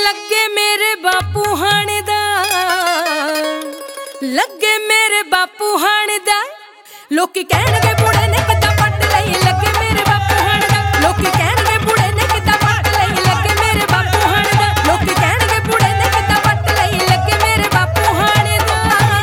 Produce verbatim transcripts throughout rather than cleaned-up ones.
लगे मेरे बापू हाणे दा, लगे मेरे बापू हाणे दा, लोकी कहणगे बुढ़े ने किदा पट लई, लगे मेरे बापू हाणे दा, लोकी कहणगे बुढ़े ने किदा पट लई, लगे मेरे बापू हाणे दा, लोकी कहणगे बुढ़े ने किदा पट लई, लगे मेरे बापू हाणे दा।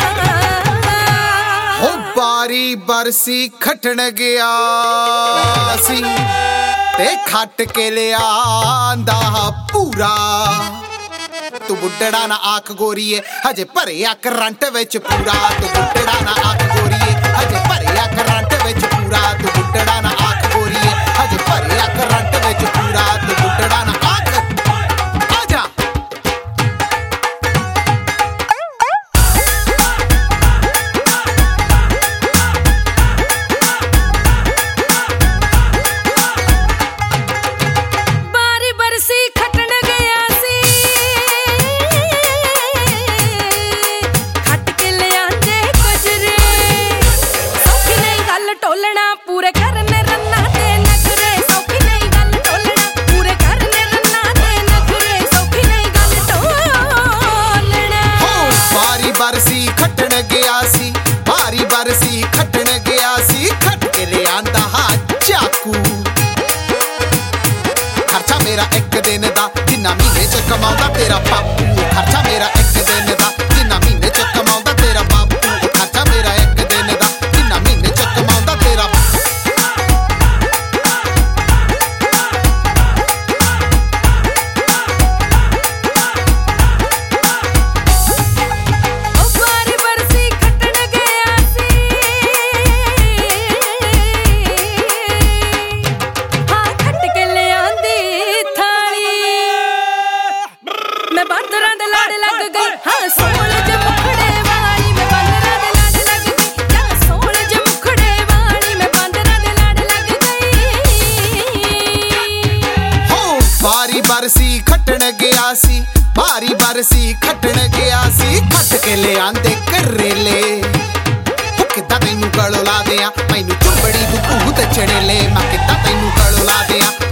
हो बारी बरसी खटण गया सी ते खट के लिया आंदा पूरा, तू बुढ़ड़ा ना आख गोरीए हजे भरिया करंट विच पूरा, तू बुढ़ड़ा ना आख गोरीए हजे भरिया करंट विच पूरा, तू बुढ़ड़ा ना आख गोरीए हजे भरिया करंट विच पूरा, तू बुढ़ड़ा ना आख आजा। बारी बरसी खटण गया सी, खट के ले आंदे गुजरे, सौखी नहीं गल टोलना पूरे करने रन्ना ते नखरे, सौखी नहीं गल टोलना पूरे करने रन्ना ते नखरे, सौखी नहीं गल टोलना। हो बारी बरसी खटण गया सी, बारी बरसी खटण गया सी, खट के ले आंदा हा चाकू, खर्चा मेरा एक दिन दा जिन्ना महीने च कमाउंदा तेरा बापू, खर्चा मेरा एक दिन दा जिन्ना महीने च कमाउंदा तेरा बापू, खर्चा मेरा एक दिन दा जिन्ना महीने च कमाउंदा तेरा ओ बारी बरसी खटण गया सी, हाँ खट के ले आंदी थाली, मैं बांदरां दे लाड़ लग गई, हाँ सोल ज मुखड़े वाली, मैं बांदरां दे लाड़ लग गई, या सोल ज मुखड़े वाली, मैं बांदरां दे लाड़ लग गई। हो बारी बरसी खटण गया सी, बारी बरसी खटण गया सी, खट के ले आंदे करेले, हो किद्दां तैनूं गलों ला दियां मैनूं चुंबड़ी तू भूत चढ़ेले, मैं किद्दां तैनूं गलों ला दियां